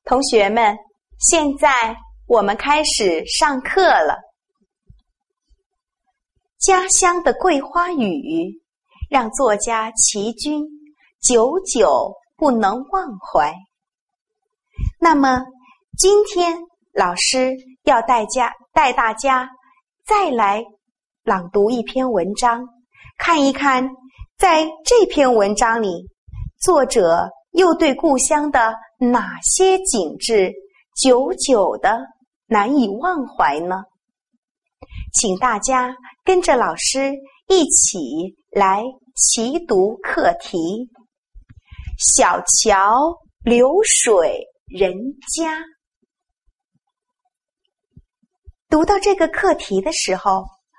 同学们，现在我们开始上课了。家乡的桂花雨，让作家齐君久久不能忘怀。那么，今天老师要带大家再来朗读一篇文章，看一看在这篇文章里，作者又对故乡的哪些景致久久的难以忘怀呢？请大家跟着老师一起来齐读课题：小桥流水人家。读到这个课题的时候，